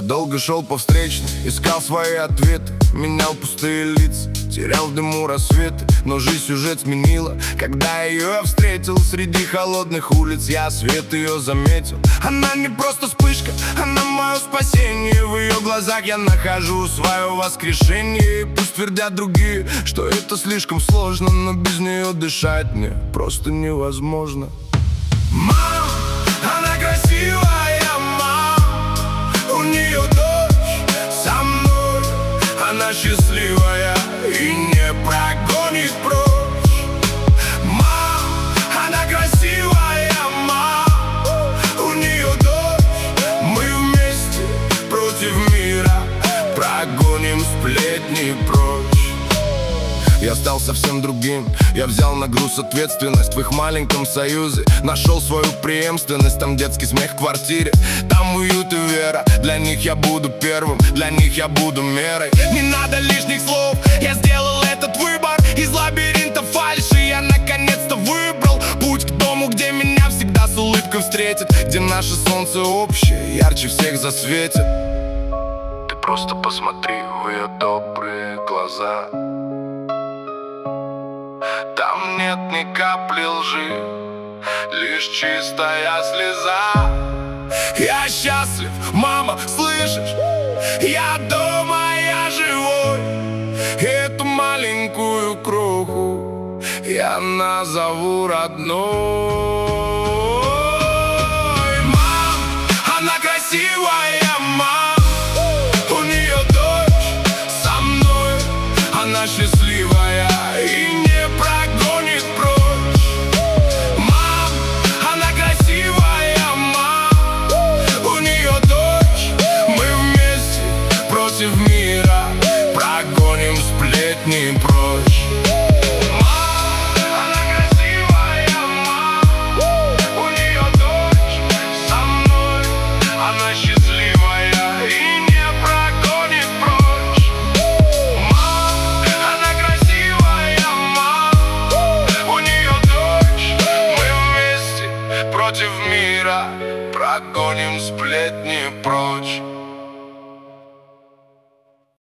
долго шел по встречной, искал свои ответы, менял пустые лица, терял в дыму рассветы. Но жизнь сюжет сменила, когда ее я встретил среди холодных улиц. Я свет ее заметил. Она не просто вспышка, она мое спасение. В ее глазах я нахожу свое воскрешение. И пусть твердят другие, что это слишком сложно, но без нее дышать мне просто невозможно. Мам, она красивая, мам, у нее дочь со мной. Она счастливая и не прогонит прочь. Мам, она красивая, мам, у нее дочь. Мы вместе против мира прогоним сплетни прочь. Я стал совсем другим, я взял на груз ответственность в их маленьком союзе. Нашел свою преемственность, там детский смех в квартире, там уют и вера. Для них я буду первым, для них я буду мерой. Не надо лишних слов, я сделал этот выбор. Из лабиринта фальши я наконец-то выбрал путь к дому, где меня всегда с улыбкой встретят, где наше солнце общее, ярче всех засветит. Ты просто посмотри в ее добрые глаза. Там нет ни капли лжи, лишь чистая слеза. Я счастлив, мама, слышишь? Я дома, я живой. Эту маленькую кроху я назову родной. Мам, она красивая, мам, у нее дочь со мной. Она счастливая и не